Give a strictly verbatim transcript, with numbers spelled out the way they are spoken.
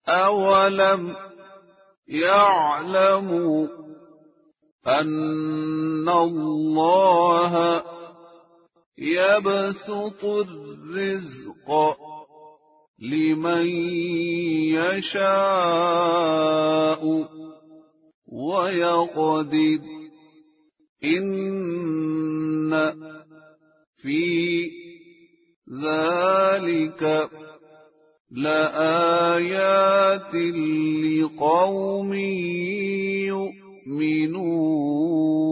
أَوَلَمْ يَعْلَمُوا أَنَّ اللَّهَ يَبْسُطُ الرِّزْقَ لِمَن يَشَاءُ وَيَقْدِرُ إِنَّ فِي ذَلِكَ لَآيَاتٍ لِقَوْمٍ يُؤْمِنُونَ